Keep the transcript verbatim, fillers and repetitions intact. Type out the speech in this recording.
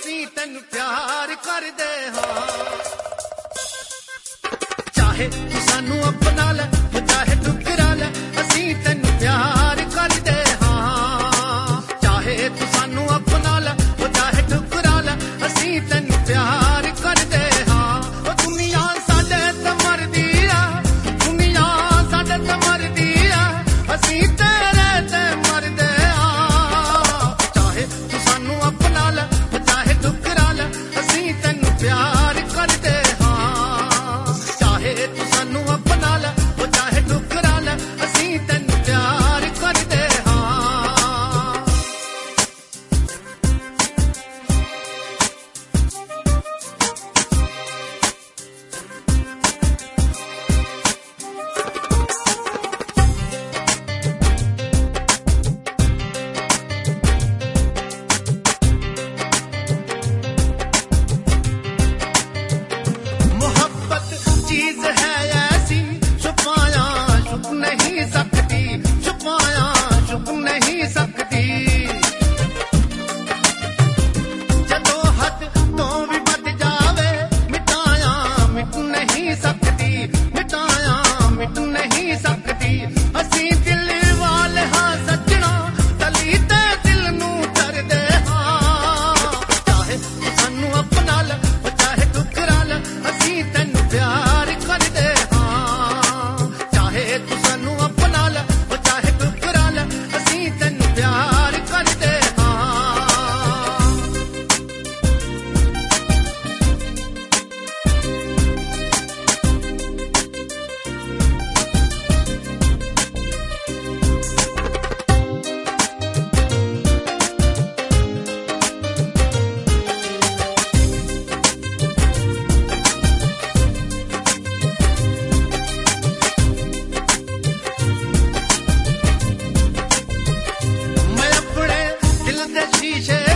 असी तेन प्यार करदे हां चाहे तू सानू अपना ले चाहे ठुकरा ले असी तेन प्यार करदे हां चाहे तू सानू अपना ले चाहे ठुकरा ले असी तेन प्यार करदे हां ओ दुनिया साडे ते मरदी आ दुनिया साडे ते मरदी आ असी तेरे ते मरदे आ चाहे तू सानू अपना ले चाहे ठुकरा ले असी तेन प्यार करदे हां चाहे तू सानू अपना ले चाहे ठुकरा ले असी तेन प्यार करदे हां मोहब्बत चीज है ऐसी छुपाया छुप नहीं सकती छुपाया छुप नहीं सकती जदों हद तो भी बद जावे मिटाया मिट नहीं सकती मिटाया मिट नहीं सकती असी दिल वाले हां सजना तली ते दिल नू करदे हां चाहे सानू अपना ले चाहे ठुकरा ले असी तेन प्यार करदे हां चाहे तू सानू अपना ले चाहे ठुकरा ले असी तेन प्यार करदे हां मैं अपने दिल दे शीशे